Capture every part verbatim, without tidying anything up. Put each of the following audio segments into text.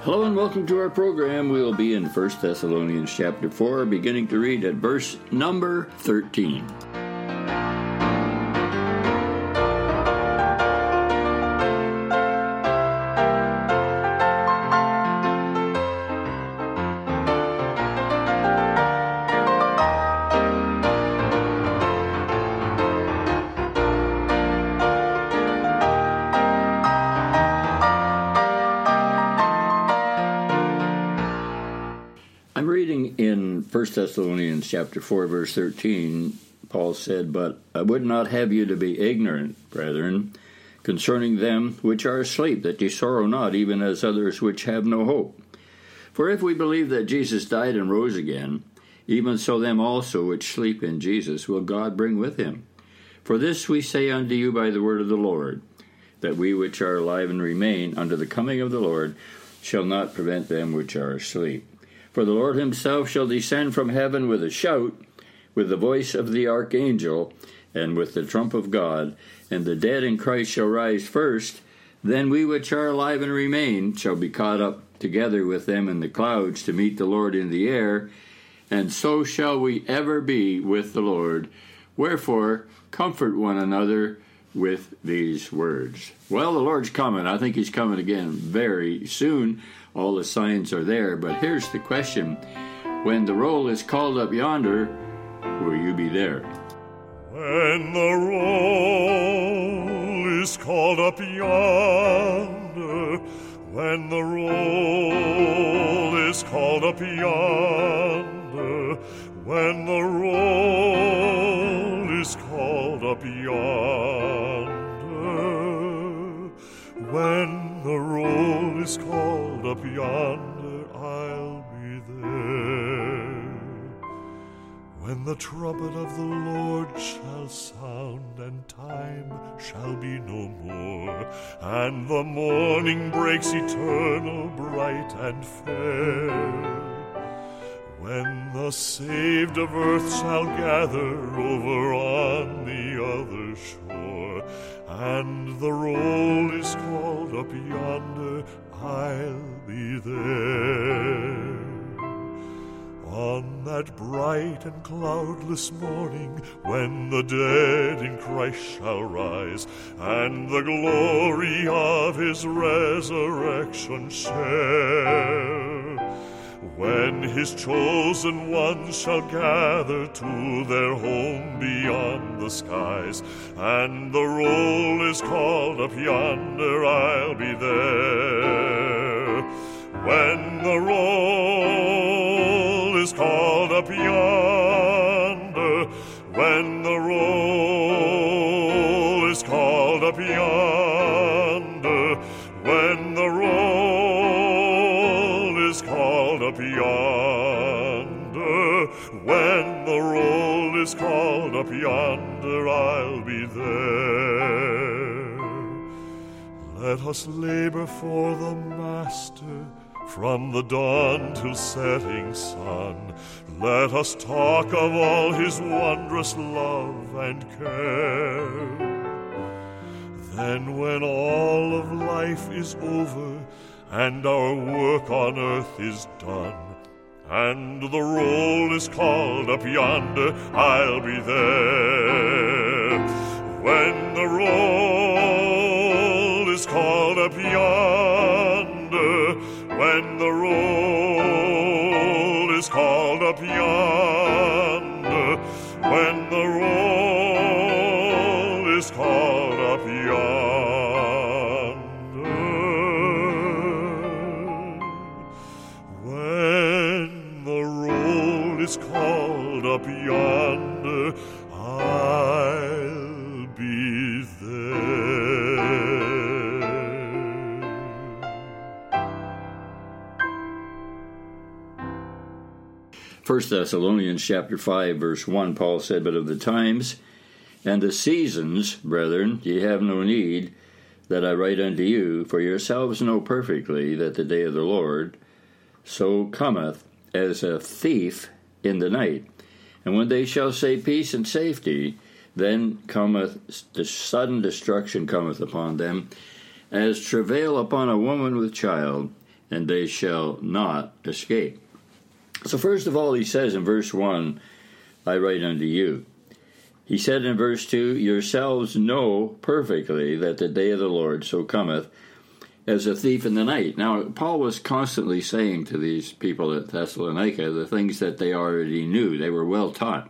Hello and welcome to our program. We will be in First Thessalonians chapter four, beginning to read at verse number thirteen. I'm reading in First Thessalonians chapter four, verse thirteen. Paul said, "But I would not have you to be ignorant, brethren, concerning them which are asleep, that ye sorrow not, even as others which have no hope. For if we believe that Jesus died and rose again, even so them also which sleep in Jesus will God bring with him. For this we say unto you by the word of the Lord, that we which are alive and remain unto the coming of the Lord shall not prevent them which are asleep. For the Lord himself shall descend from heaven with a shout, with the voice of the archangel, and with the trump of God, and the dead in Christ shall rise first. Then we which are alive and remain shall be caught up together with them in the clouds to meet the Lord in the air, and so shall we ever be with the Lord. Wherefore, comfort one another with these words." Well, the Lord's coming. I think he's coming again very soon. All the signs are there. But here's the question. When the roll is called up yonder, will you be there? When the roll is called up yonder, when the roll is called up yonder, when the roll is called up yonder, when the roll is called up yonder, I'll be there. When the trumpet of the Lord shall sound, and time shall be no more, and the morning breaks eternal, bright and fair, when the saved of earth shall gather over on the other shore, and the roll is called up yonder, I'll be there. On that bright and cloudless morning, when the dead in Christ shall rise, and the glory of his resurrection share, when his chosen ones shall gather to their home beyond the skies, and the roll is called up yonder, I'll be there. When the roll is called up yonder, when the roll is called up yonder, when the roll is called up yonder, when the roll is called up yonder, I'll be there. Let us labor for the Master from the dawn till setting sun. Let us talk of all his wondrous love and care. Then when all of life is over, and our work on earth is done, and the roll is called up yonder, I'll be there. When the roll is called up yonder, when the roll is called up yonder, when the roll is called up yonder, when the roll is called up yonder, I'll be there. First Thessalonians chapter five, verse one, Paul said, "But of the times and the seasons, brethren, ye have no need that I write unto you, for yourselves know perfectly that the day of the Lord so cometh as a thief in the night. And when they shall say peace and safety, then cometh the sudden destruction cometh upon them, as travail upon a woman with child, and they shall not escape. So first of all, he says in verse one, I write unto you. He said in verse two, yourselves know perfectly that the day of the Lord so cometh as a thief in the night. Now, Paul was constantly saying to these people at Thessalonica the things that they already knew. They were well taught.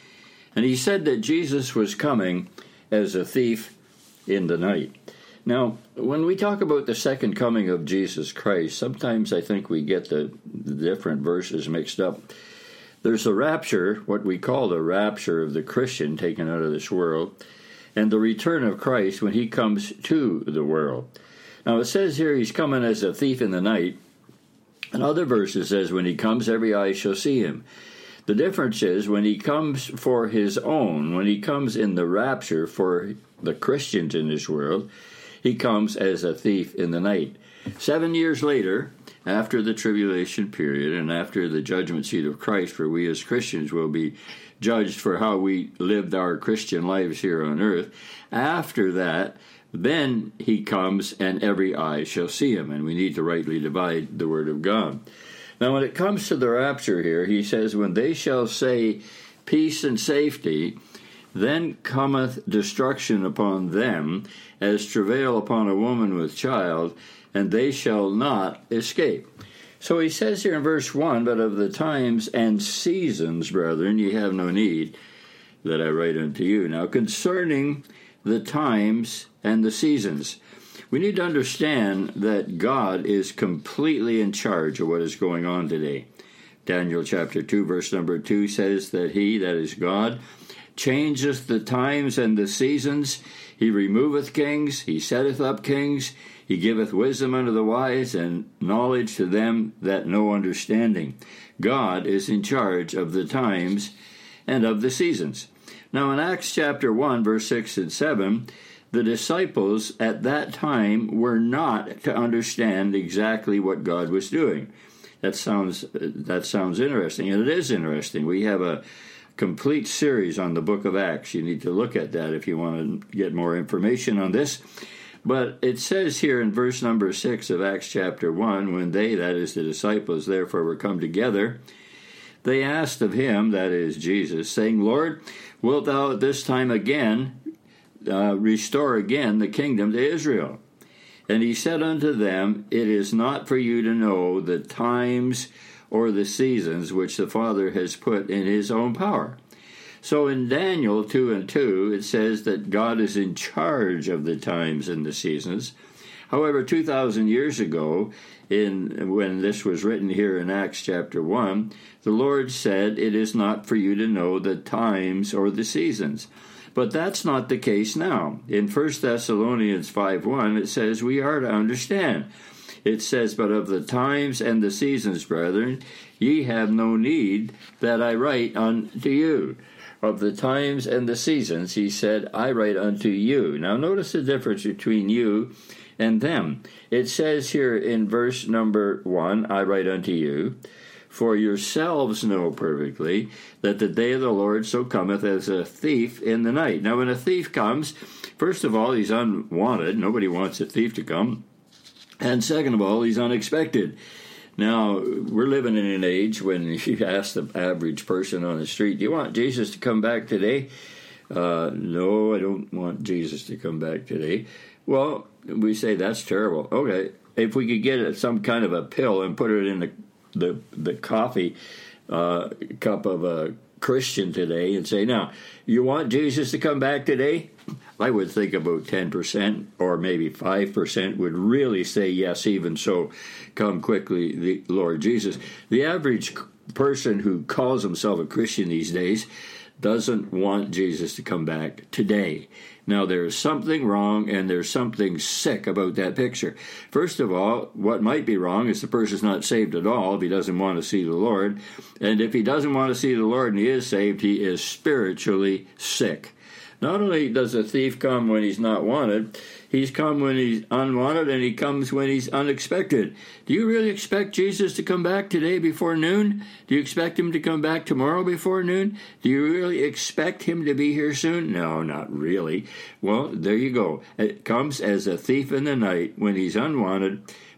And he said that Jesus was coming as a thief in the night. Now, when we talk about the second coming of Jesus Christ, sometimes I think we get the, the different verses mixed up. There's the rapture, what we call the rapture of the Christian taken out of this world, and the return of Christ when he comes to the world. Now, it says here he's coming as a thief in the night. And other verses says when he comes, every eye shall see him. The difference is when he comes for his own, when he comes in the rapture for the Christians in this world, he comes as a thief in the night. Seven years later, after the tribulation period and after the judgment seat of Christ, where we as Christians will be judged for how we lived our Christian lives here on earth, after that, then he comes and every eye shall see him, and we need to rightly divide the word of God. Now, when it comes to the rapture here, he says, when they shall say peace and safety, then cometh destruction upon them, as travail upon a woman with child, and they shall not escape. So he says here in verse one, but of the times and seasons, brethren, ye have no need that I write unto you. Now, concerning the times and the seasons, we need to understand that God is completely in charge of what is going on today. Daniel chapter two, verse number two says that he, that is God, changeth the times and the seasons. He removeth kings, he setteth up kings, he giveth wisdom unto the wise, and knowledge to them that know understanding. God is in charge of the times and of the seasons. Now in Acts chapter one, verse six and seven, the disciples at that time were not to understand exactly what God was doing. That sounds that sounds interesting, and it is interesting. We have a complete series on the book of Acts. You need to look at that if you want to get more information on this. But it says here in verse number six of Acts chapter one, when they, that is the disciples, therefore were come together, they asked of him, that is Jesus, saying, Lord, wilt thou at this time again uh, restore again the kingdom to Israel? And he said unto them, it is not for you to know the times or the seasons which the Father has put in his own power. So in Daniel two and two, it says that God is in charge of the times and the seasons. However, two thousand years ago, in when this was written here in Acts chapter one, the Lord said, it is not for you to know the times or the seasons. But that's not the case now. In First Thessalonians five one, it says we are to understand. It says, but of the times and the seasons, brethren, ye have no need that I write unto you. Of the times and the seasons, he said, I write unto you. Now notice the difference between you and them. It says here in verse number one, I write unto you, for yourselves know perfectly that the day of the Lord so cometh as a thief in the night. Now when a thief comes, first of all, he's unwanted. Nobody wants a thief to come. And second of all, he's unexpected. Now, we're living in an age when you ask the average person on the street, do you want Jesus to come back today? Uh, no, I don't want Jesus to come back today. Well, we say that's terrible. Okay, if we could get some kind of a pill and put it in the the, the coffee uh, cup of a Christian today and say, now, you want Jesus to come back today? I would think about ten percent or maybe five percent would really say, yes, even so, come quickly, the Lord Jesus. The average person who calls himself a Christian these days doesn't want Jesus to come back today. Now, there's something wrong and there's something sick about that picture. First of all, what might be wrong is the person's not saved at all if he doesn't want to see the Lord. And if he doesn't want to see the Lord and he is saved, he is spiritually sick. Not only does a thief come when he's not wanted, he's come when he's unwanted, and he comes when he's unexpected. Do you really expect Jesus to come back today before noon? Do you expect him to come back tomorrow before noon? Do you really expect him to be here soon? No, not really. Well, there you go. It comes as a thief in the night when he's unwanted,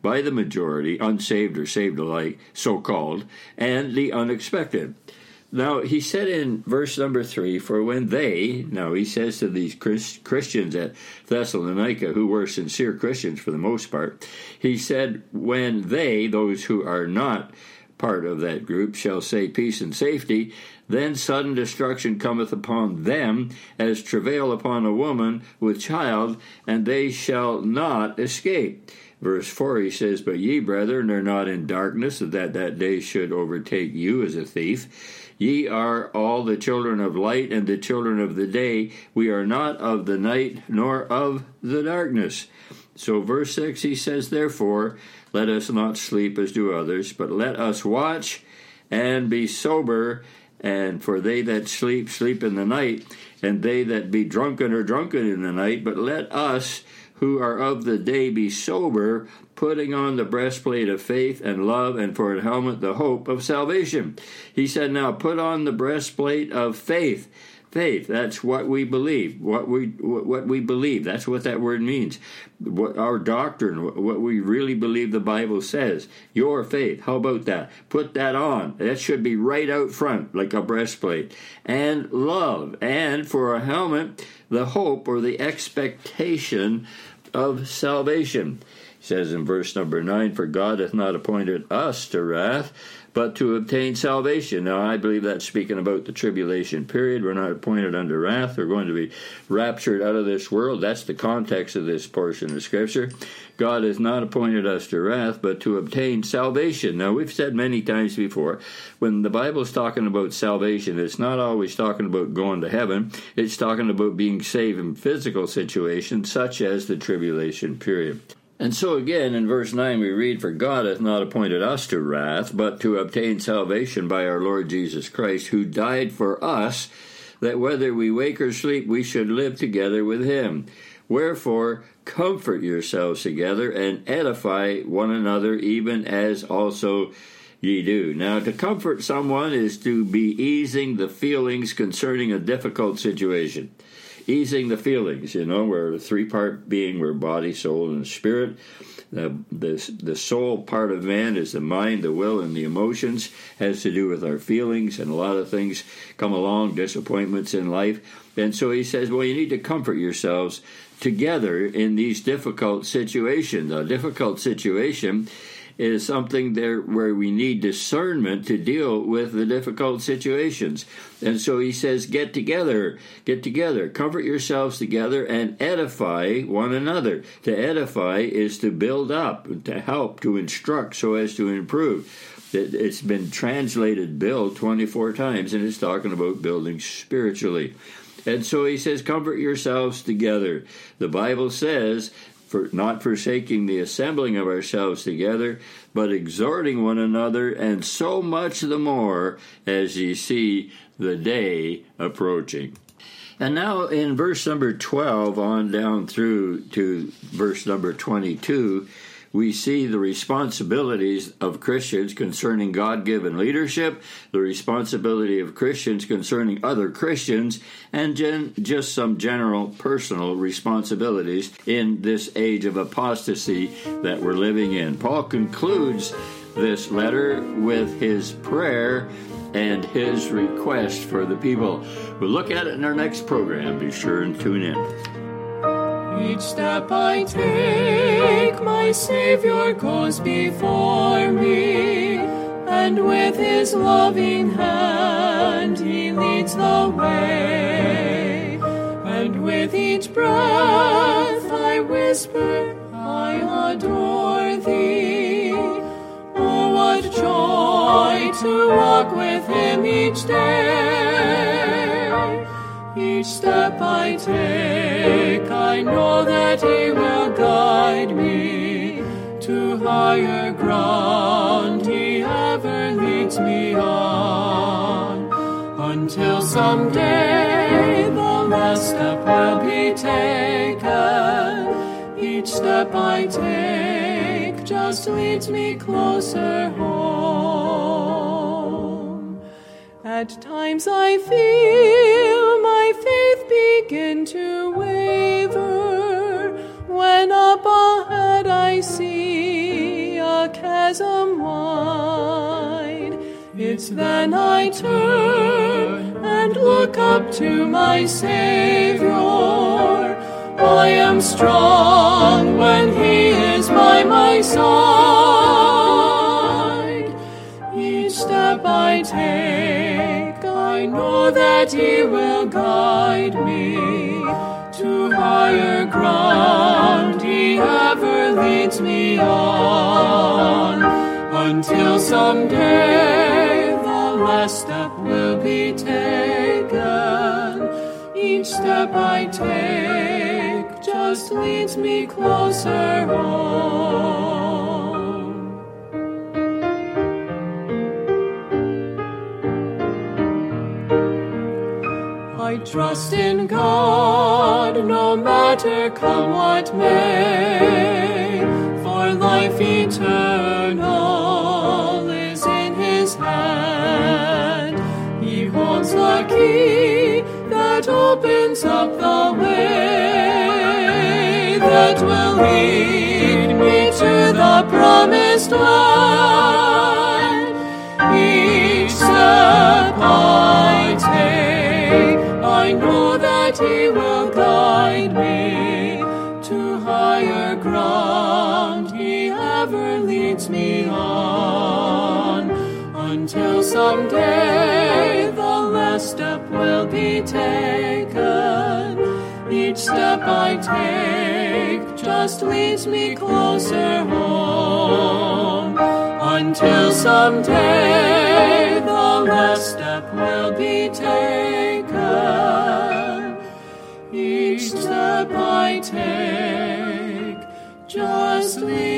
by the majority, unsaved or saved alike, so-called, and the unexpected. Now, he said in verse number three, for when they, now he says to these Chris, Christians at Thessalonica, who were sincere Christians for the most part, he said, when they, those who are not part of that group, shall say peace and safety, then sudden destruction cometh upon them, as travail upon a woman with child, and they shall not escape. Verse four, he says, but ye, brethren, are not in darkness, that that day should overtake you as a thief. Ye are all the children of light and the children of the day. We are not of the night nor of the darkness. So verse six, he says, therefore, let us not sleep as do others, but let us watch and be sober. And for they that sleep, sleep in the night, and they that be drunken are drunken in the night. But let us who are of the day be sober, putting on the breastplate of faith and love, and for a helmet the hope of salvation. He said, now put on the breastplate of faith. Faith, that's what we believe. What we what we believe, that's what that word means. What our doctrine, what we really believe the Bible says. Your faith, how about that? Put that on. That should be right out front, like a breastplate. And love, and for a helmet, the hope or the expectation of salvation. He says in verse number nine, for God hath not appointed us to wrath, but to obtain salvation. Now, I believe that's speaking about the tribulation period. We're not appointed unto wrath. We're going to be raptured out of this world. That's the context of this portion of Scripture. God has not appointed us to wrath, but to obtain salvation. Now, we've said many times before, when the Bible's talking about salvation, it's not always talking about going to heaven. It's talking about being saved in physical situations, such as the tribulation period. And so again, in verse nine we read, for God hath not appointed us to wrath, but to obtain salvation by our Lord Jesus Christ, who died for us, that whether we wake or sleep, we should live together with him. Wherefore, comfort yourselves together, and edify one another, even as also ye do. Now, to comfort someone is to be easing the feelings concerning a difficult situation. Easing the feelings, you know, we're a three-part being, we're body, soul, and spirit. The, the, the soul part of man is the mind, the will, and the emotions. Has to do with our feelings, and a lot of things come along, disappointments in life. And so he says, well, you need to comfort yourselves together in these difficult situations. A difficult situation is something there where we need discernment to deal with the difficult situations. And so he says, get together, get together, comfort yourselves together, and edify one another. To edify is to build up, to help, to instruct so as to improve. It's been translated build twenty-four times, and it's talking about building spiritually. And so he says, comfort yourselves together. The Bible says, for not forsaking the assembling of ourselves together, but exhorting one another, and so much the more as ye see the day approaching. And now in verse number twelve on down through to verse number twenty-two, we see the responsibilities of Christians concerning God-given leadership, the responsibility of Christians concerning other Christians, and gen- just some general personal responsibilities in this age of apostasy that we're living in. Paul concludes this letter with his prayer and his request for the people. We'll look at it in our next program. Be sure and tune in. Each step I take, my Savior goes before me, and with his loving hand he leads the way. And with each breath I whisper, I adore thee. Oh, what joy to walk with him each day. Each step I take, I know that he will guide me to higher ground. He ever leads me on, until someday the last step will be taken. Each step I take just leads me closer home. At times I feel my faith begin to waver, when up ahead I see bosom wide. It's then I turn and look up to my Savior. I am strong when He is by my side. Each step I take, I know that He will guide me to higher ground. He ever leads me on, until someday the last step will be taken. Each step I take just leads me closer home. I trust in God, no matter come what may, for life eternal is in His hand. He holds the key that opens up the way that will lead me to the promised land. Each step I take, I know that He will guide me to higher ground. He ever leads me on, until someday the last step will be taken. Each step I take just leads me closer home, until someday the last step will be taken. Each step I take just leads